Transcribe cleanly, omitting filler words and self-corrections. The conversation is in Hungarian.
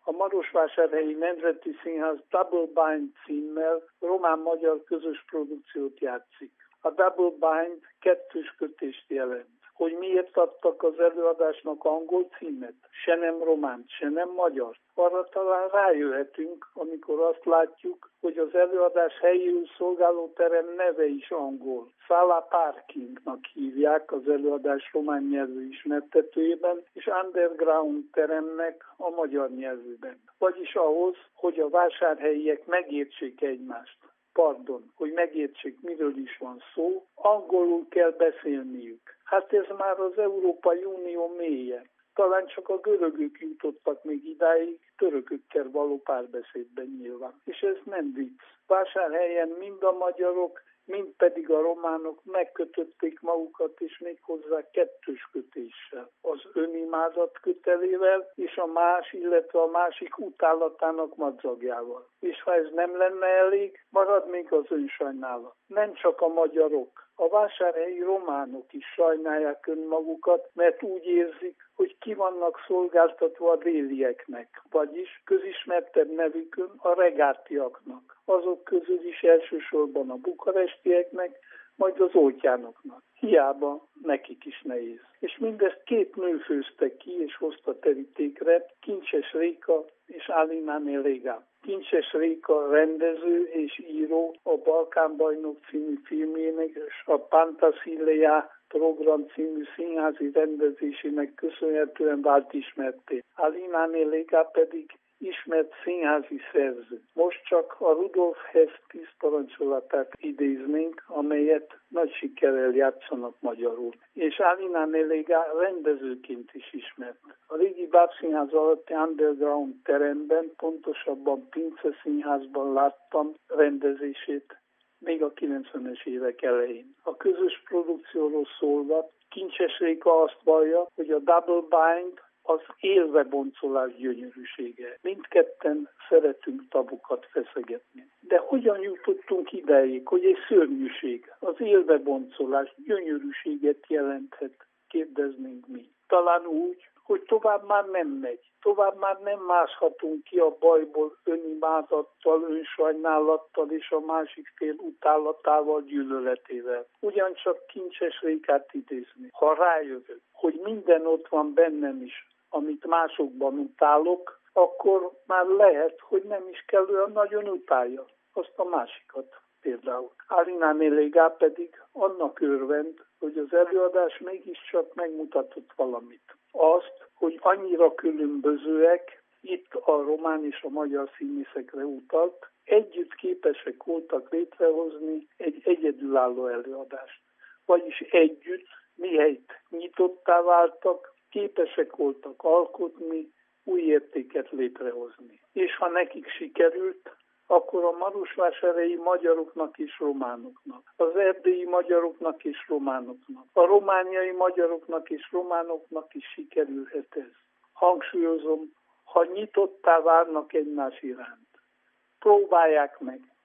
a Marosvásárhelyi Nemzeti Színház Double Bind címmel román-magyar közös produkciót játszik. A Double Bind kettős kötést jelent. Hogy miért adtak az előadásnak angol címet? Se nem románt, se nem magyar. Arra talán rájöhetünk, amikor azt látjuk, hogy az előadás helyéül szolgáló terem neve is angol. Sala Parkingnak hívják az előadás román nyelvű ismertetőjében, és Underground teremnek a magyar nyelvűben. Vagyis ahhoz, hogy a vásárhelyiek megértsék egymást. Hogy megértsék, miről is van szó, angolul kell beszélniük. Hát ez már az Európai Unió mélye. Talán csak a görögök jutottak még idáig, törökökkel való párbeszédben nyilván. És ez nem vicc. Vásárhelyen mind a magyarok, mind pedig a románok megkötötték magukat, és méghozzá kettős kötéssel. Az önimádott kötelével, és a más, illetve a másik utálatának madzagjával. És ha ez nem lenne elég, marad még az önsajnálat. Nem csak a magyarok, a vásárhelyi románok is sajnálják önmagukat, mert úgy érzik, hogy ki vannak szolgáltatva a délieknek, vagyis közismertebb nevükön a regátiaknak. Azok közül is elsősorban a bukarestieknek, majd az oltjánoknak. Hiába nekik is nehéz. És mindezt két nő főzte ki és hozta terítékre, Kincses Réka és Alina Lega. Kincses Réka rendező és író, a Balkánbajnok című filmjének és a Pantasileia program című színházi rendezésének köszönhetően vált ismertté. Alina Lega pedig ismert színházi szerző. Most csak a Rudolf Hess 10 parancsolatát idéznénk, amelyet nagy sikerrel játszanak magyarul. És Alina Lega rendezőként is ismert. A régi Bábszínház alatti Underground teremben, pontosabban Pince Színházban láttam rendezését még a 90-es évek elején. A közös produkcióról szólva, Kincses Réka azt vallja, hogy a Double Bind az élveboncolás gyönyörűsége. Mindketten szeretünk tabukat feszegetni. De hogyan jutottunk ideig, hogy egy szörnyűség, az élveboncolás gyönyörűséget jelenthet, kérdeznénk mi. Talán úgy, hogy tovább már nem megy. Tovább már nem mászhatunk ki a bajból önimádattal, önsajnálattal és a másik fél utálatával, gyűlöletével. Ugyancsak Kincses Rékát idézni. Ha rájövök, hogy minden ott van bennem is, amit másokban utálok, akkor már lehet, hogy nem is kell olyan nagyon utálja azt a másikat például. Alina Lega pedig annak örvend, hogy az előadás mégiscsak megmutatott valamit. Azt, hogy annyira különbözőek, itt a román és a magyar színészekre utalt, együtt képesek voltak létrehozni egy egyedülálló előadást. Vagyis együtt, mihelyt nyitottá váltak, képesek voltak alkotni, új értéket létrehozni. És ha nekik sikerült, akkor a marosvásárhelyi magyaroknak és románoknak, az erdélyi magyaroknak és románoknak, a romániai magyaroknak és románoknak is sikerülhet ez. Hangsúlyozom, ha nyitottá válnak egymás iránt. Próbálják meg,